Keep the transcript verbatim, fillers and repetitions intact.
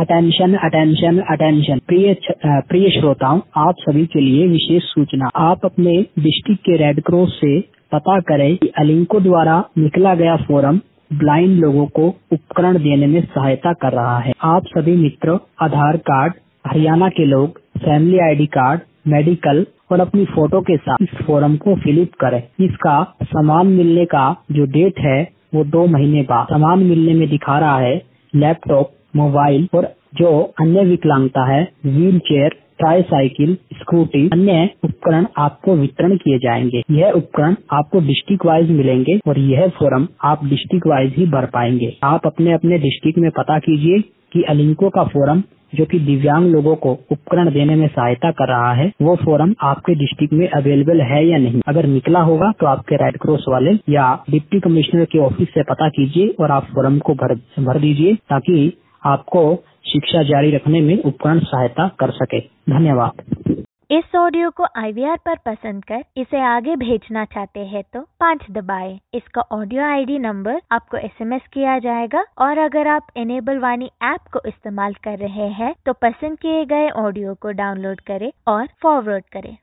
Attention attention attention प्रिय छ- अ, प्रिय श्रोताओं, आप सभी के लिए विशेष सूचना। आप अपने डिस्ट्रिक्ट के रेड क्रॉस से पता करें कि अलिंको द्वारा निकला गया फोरम ब्लाइंड लोगों को उपकरण देने में सहायता कर रहा है। आप सभी मित्र आधार कार्ड, हरियाणा के लोग फैमिली आईडी कार्ड, मेडिकल और अपनी फोटो के साथ इस फोरम को फिलअप करें। इसका सामान मिलने का जो डेट है वो दो महीने बाद। सामान मिलने में दिखा रहा है लैपटॉप, मोबाइल और जो अन्य विकलांगता है, व्हील चेयर, ट्राईसाइकिल, स्कूटी, अन्य उपकरण आपको वितरण किए जाएंगे। यह उपकरण आपको डिस्ट्रिक्ट वाइज मिलेंगे और यह फोरम आप डिस्ट्रिक्ट वाइज ही भर पाएंगे। आप अपने अपने डिस्ट्रिक्ट में पता कीजिए कि अलिंको का फोरम जो कि दिव्यांग लोगों को उपकरण देने में सहायता कर रहा है, वो फोरम आपके डिस्ट्रिक्ट में अवेलेबल है या नहीं। अगर निकला होगा तो आपके रेड क्रॉस वाले या डिप्टी कमिश्नर के ऑफिस से पता कीजिए और आप फोरम को भर भर दीजिए ताकि आपको शिक्षा जारी रखने में उपकरण सहायता कर सके। धन्यवाद। इस ऑडियो को आई वी आर पर पसंद कर इसे आगे भेजना चाहते हैं तो पाँच दबाएं। इसका ऑडियो आई डी नंबर आपको एस एम एस किया जाएगा और अगर आप इनेबल वाणी ऐप को इस्तेमाल कर रहे हैं तो पसंद किए गए ऑडियो को डाउनलोड करें और फॉरवर्ड करें।